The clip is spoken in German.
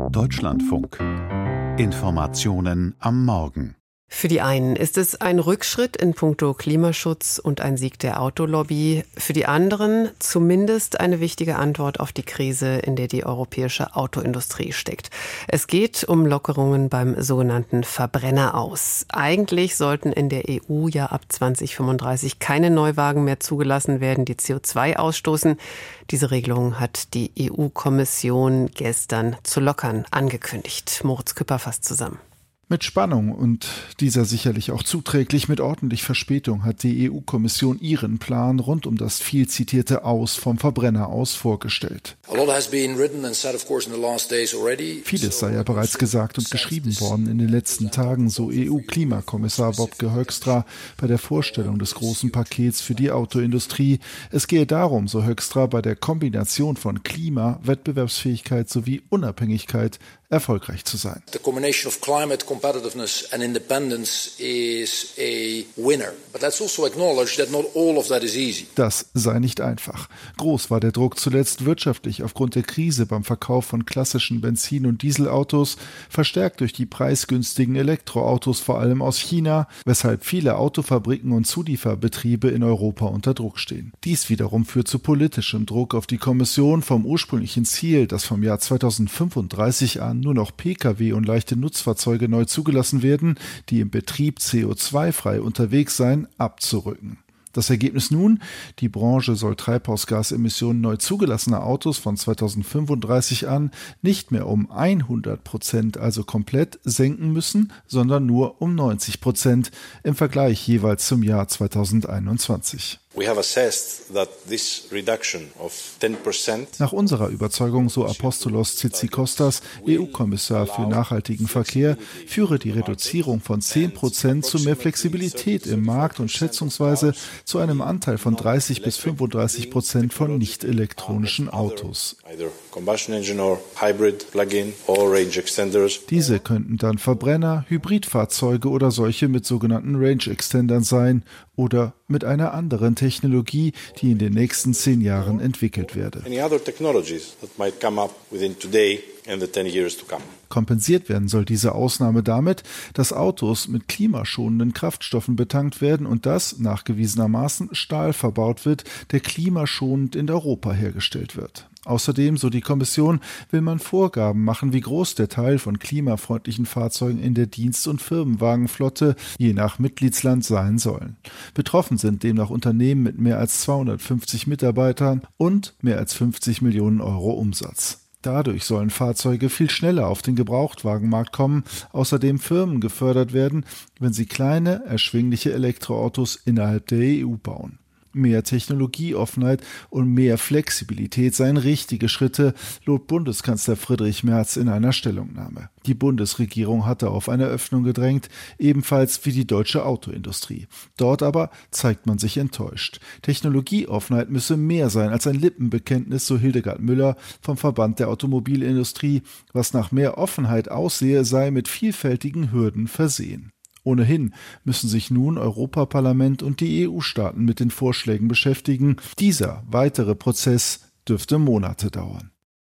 Deutschlandfunk. Informationen am Morgen. Für die einen ist es ein Rückschritt in puncto Klimaschutz und ein Sieg der Autolobby. Für die anderen zumindest eine wichtige Antwort auf die Krise, in der die europäische Autoindustrie steckt. Es geht um Lockerungen beim sogenannten Verbrenneraus. Eigentlich sollten in der EU ja ab 2035 keine Neuwagen mehr zugelassen werden, die CO2 ausstoßen. Diese Regelung hat die EU-Kommission gestern zu lockern angekündigt. Moritz Küpper fasst zusammen. Mit Spannung und dieser sicherlich auch zuträglich mit ordentlich Verspätung hat die EU-Kommission ihren Plan rund um das viel zitierte Aus vom Verbrenner aus vorgestellt. Vieles sei ja bereits gesagt und geschrieben worden in den letzten Tagen, so EU-Klimakommissar Wopke Hoekstra bei der Vorstellung des großen Pakets für die Autoindustrie. Es gehe darum, so Hoekstra, bei der Kombination von Klima, Wettbewerbsfähigkeit sowie Unabhängigkeit erfolgreich zu sein. The combination of climate competitiveness and independence is a winner. But let's also acknowledge that not all of that is easy. Das sei nicht einfach. Groß war der Druck zuletzt wirtschaftlich aufgrund der Krise beim Verkauf von klassischen Benzin- und Dieselautos, verstärkt durch die preisgünstigen Elektroautos vor allem aus China, weshalb viele Autofabriken und Zulieferbetriebe in Europa unter Druck stehen. Dies wiederum führt zu politischem Druck auf die Kommission vom ursprünglichen Ziel, das vom Jahr 2035 an nur noch Pkw und leichte Nutzfahrzeuge neu zugelassen werden, die im Betrieb CO2-frei unterwegs seien, abzurücken. Das Ergebnis nun: Die Branche soll Treibhausgasemissionen neu zugelassener Autos von 2035 an nicht mehr um 100%, also komplett, senken müssen, sondern nur um 90% im Vergleich jeweils zum Jahr 2021. Nach unserer Überzeugung, so Apostolos Tzitzikostas, EU-Kommissar für nachhaltigen Verkehr, führe die Reduzierung von 10% zu mehr Flexibilität im Markt und schätzungsweise zu einem Anteil von 30-35% von nicht-elektronischen Autos. Diese könnten dann Verbrenner, Hybridfahrzeuge oder solche mit sogenannten Range Extendern sein oder mit einer anderen Technologie, die in den nächsten 10 Jahren entwickelt werde. Kompensiert werden soll diese Ausnahme damit, dass Autos mit klimaschonenden Kraftstoffen betankt werden und dass nachgewiesenermaßen Stahl verbaut wird, der klimaschonend in Europa hergestellt wird. Außerdem, so die Kommission, will man Vorgaben machen, wie groß der Teil von klimafreundlichen Fahrzeugen in der Dienst- und Firmenwagenflotte je nach Mitgliedsland sein sollen. Betroffen sind demnach Unternehmen mit mehr als 250 Mitarbeitern und mehr als 50 Millionen Euro Umsatz. Dadurch sollen Fahrzeuge viel schneller auf den Gebrauchtwagenmarkt kommen, außerdem Firmen gefördert werden, wenn sie kleine, erschwingliche Elektroautos innerhalb der EU bauen. Mehr Technologieoffenheit und mehr Flexibilität seien richtige Schritte, lobte Bundeskanzler Friedrich Merz in einer Stellungnahme. Die Bundesregierung hatte auf eine Öffnung gedrängt, ebenfalls wie die deutsche Autoindustrie. Dort aber zeigt man sich enttäuscht. Technologieoffenheit müsse mehr sein als ein Lippenbekenntnis, so Hildegard Müller vom Verband der Automobilindustrie. Was nach mehr Offenheit aussehe, sei mit vielfältigen Hürden versehen. Ohnehin müssen sich nun Europaparlament und die EU-Staaten mit den Vorschlägen beschäftigen. Dieser weitere Prozess dürfte Monate dauern.